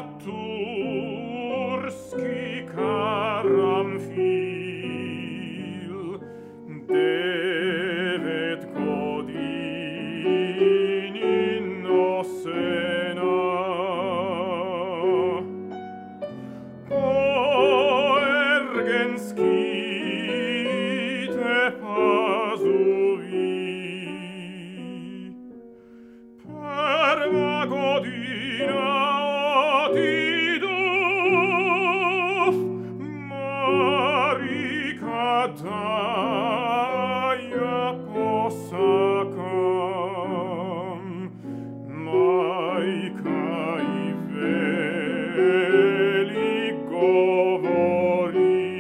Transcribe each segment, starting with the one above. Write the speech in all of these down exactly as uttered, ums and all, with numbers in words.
Turski karamfil, devet godini nosena. Poergenski te pazuvi, prva godina otidov, Marika daja posakam, majka i veli govori.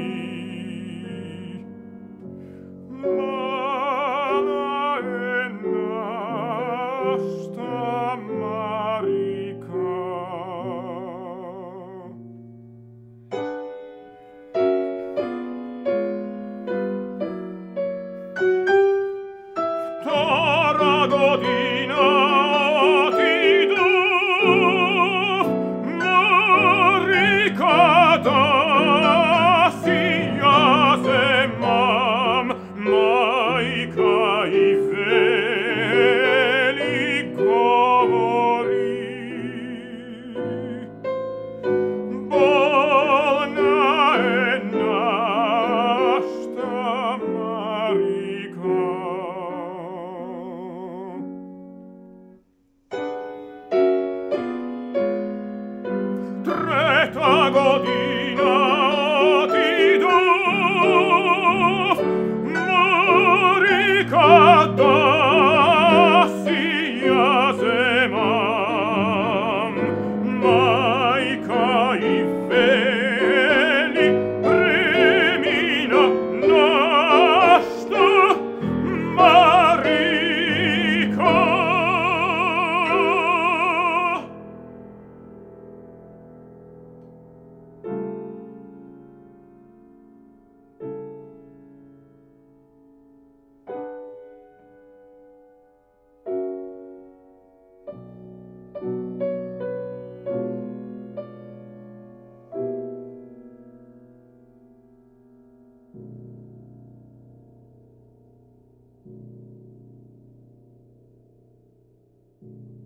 Mala je našta Marika. Vtora godina otidov, Marika da si ja zemam, majka i veli govori. Bolna je našta Marika. Treta godina otidov, Marika da si ja zemam, majka i veli premina našta Marika. Thank you.